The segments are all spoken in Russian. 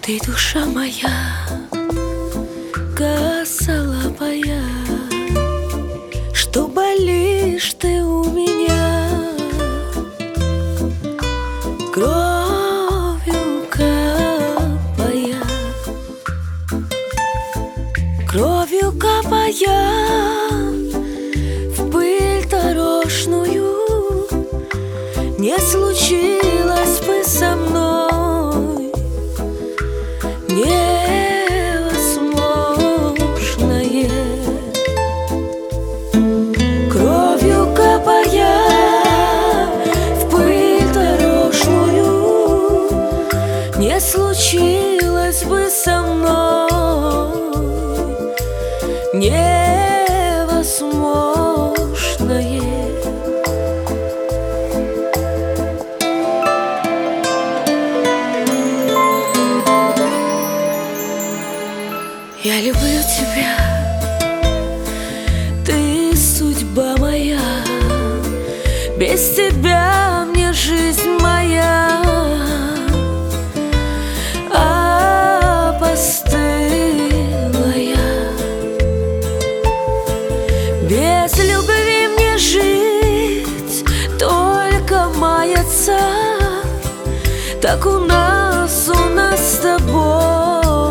Ты душа моя, косолапая, что болишь ты у меня, кровью капая, кровью капая в пыль дорожную. Не случилось бы со мной невозможное. Кровью капая в пыль дорожную, не случилось бы со мной невозможное. Я люблю тебя, ты судьба моя, без тебя мне жизнь моя опостылая. Без любви мне жить, только маяться, так у нас с тобой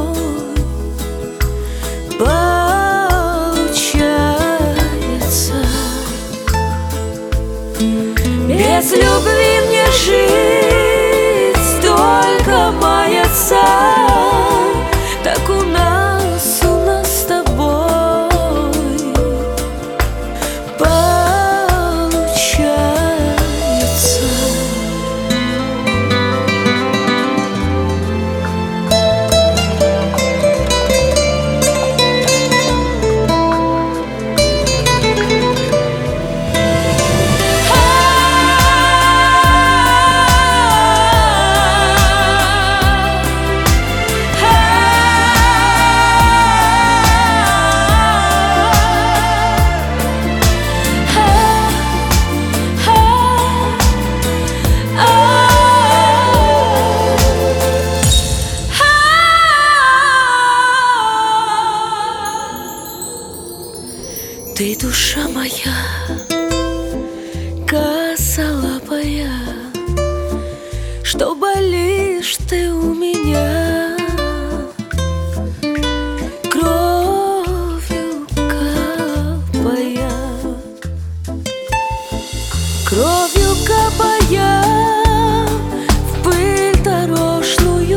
получается. Без любви мне жить, только маяться, так у нас с тобой получается. Ты душа моя, косолапая, что болишь ты у меня, кровью капая, кровью капая в пыль дорожную.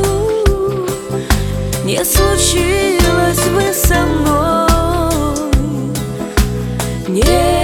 Не случилось бы со мной